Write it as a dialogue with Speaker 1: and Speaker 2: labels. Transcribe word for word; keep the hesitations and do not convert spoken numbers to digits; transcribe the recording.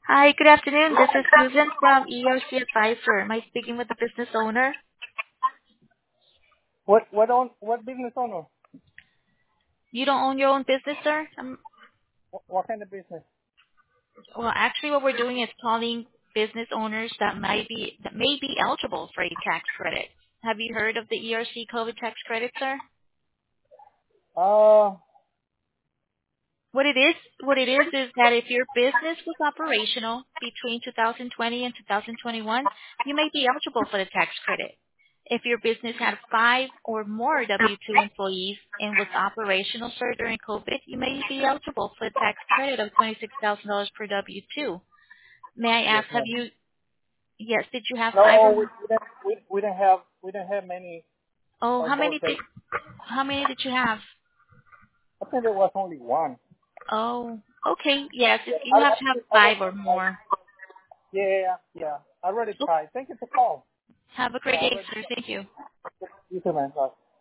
Speaker 1: Hi, good afternoon. This is Susan from E R C Advisor. Am I speaking with the business owner?
Speaker 2: What what on what business owner?
Speaker 1: You don't own your own business, sir? Um,
Speaker 2: What, what kind of business?
Speaker 1: well, actually, what we're doing is calling business owners that might be that may be eligible for a tax credit. Have you heard of the E R C COVID tax credit, sir?
Speaker 2: Uh,
Speaker 1: What it is, what it is, is that if your business was operational between two thousand twenty and two thousand twenty-one, you may be eligible for the tax credit. If your business had five or more W two employees and was operational, sir, during COVID, you may be eligible for the tax credit of twenty-six thousand dollars per W two. May I
Speaker 2: yes,
Speaker 1: ask, have
Speaker 2: ma'am.
Speaker 1: you, yes, did you have five or
Speaker 2: No, we,
Speaker 1: more?
Speaker 2: we didn't we, we didn't have we didn't have many
Speaker 1: Oh,
Speaker 2: on
Speaker 1: how
Speaker 2: those
Speaker 1: many did,
Speaker 2: days.
Speaker 1: how many did you have?
Speaker 2: I think there was only one.
Speaker 1: Oh, okay, yes, if
Speaker 2: I,
Speaker 1: you have to have
Speaker 2: I, I,
Speaker 1: five or
Speaker 2: I,
Speaker 1: more.
Speaker 2: yeah, yeah. I already
Speaker 1: Oh,
Speaker 2: tried. Thank you for calling.
Speaker 1: have a
Speaker 2: Yeah,
Speaker 1: great
Speaker 2: I
Speaker 1: day,
Speaker 2: already.
Speaker 1: sir. Thank you.
Speaker 2: You too, man. Bye.